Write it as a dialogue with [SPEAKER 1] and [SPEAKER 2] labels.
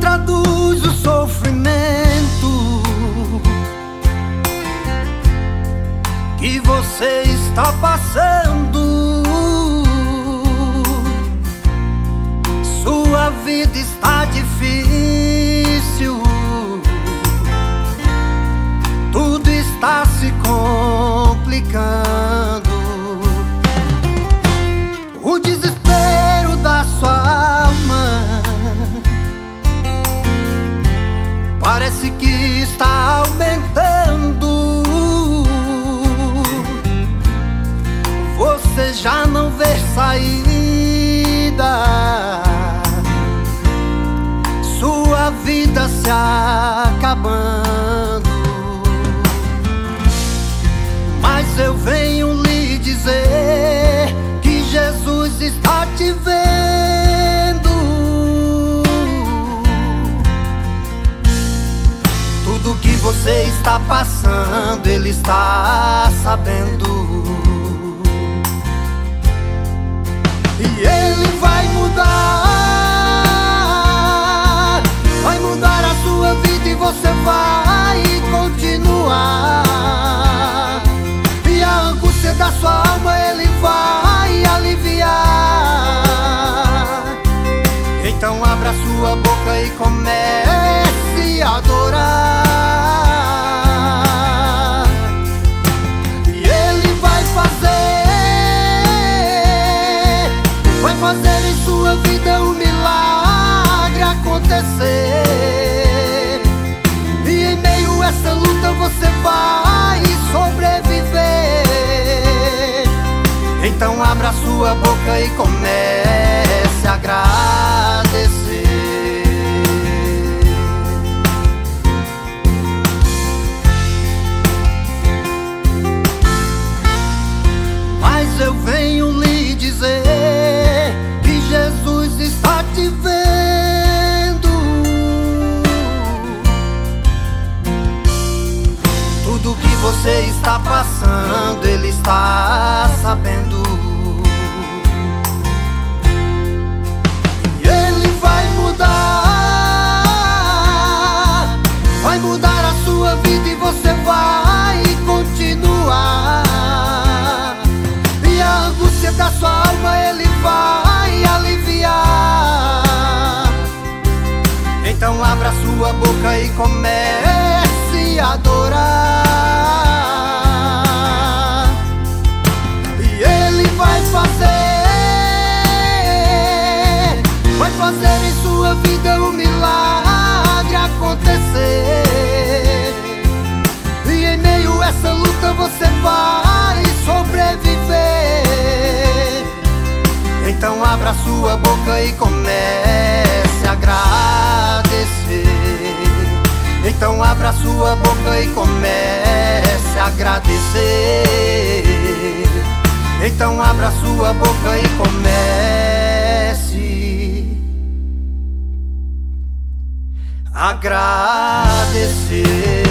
[SPEAKER 1] traduz o sofrimento que você está passando. Sua vida está difícil, tudo está se complicando. O desespero da sua alma parece que está aumentando. Você já não vê saída, sua vida se acabando. Mas eu venho lhe dizer que Jesus está te vendo. Tudo que você está passando, Ele está sabendo. E Ele vai mudar a sua vida e você vai continuar. E a angústia da sua alma Ele vai aliviar. Então abra sua boca e comece a adorar. E Ele vai fazer em sua vida um milagre acontecer. E em meio a essa luta você vai sobreviver. Então abra sua boca e comece a agradecer. Mas eu venho lhe dizer que Jesus está te vendo. Tudo que você está passando, Ele está sabendo. E Ele vai mudar a sua vida e você vai continuar. E a angústia da sua alma Ele vai aliviar. Então abra sua boca e comece a adorar. E Ele vai fazer em sua vida um milagre acontecer. E em meio a essa luta você vai sobreviver. Então abra sua boca e comece a agradecer. Então abra sua boca e comece a agradecer. Então abra sua boca e comece a agradecer.